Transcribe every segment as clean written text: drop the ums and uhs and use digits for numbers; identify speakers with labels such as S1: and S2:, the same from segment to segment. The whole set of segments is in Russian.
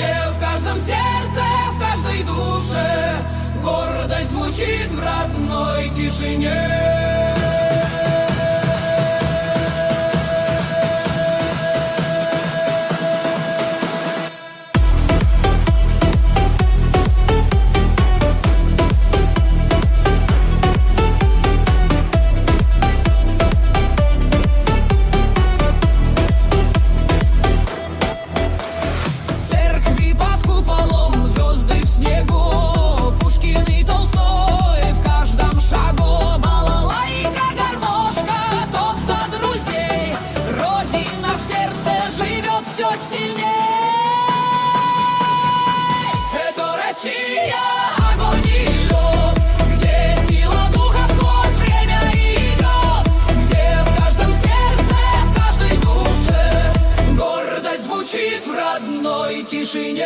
S1: где в каждом сердце, в каждой душе гордость звучит в родной тишине. В родной тишине.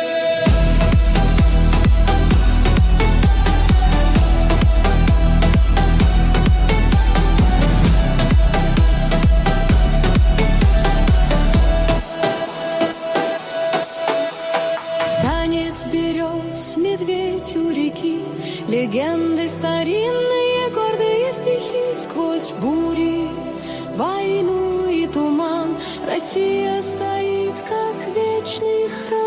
S2: Танец берез, медведь у реки, легенды старинные, гордые стихи. Сквозь бури, войну и туман Россия стоит, как вечный храм.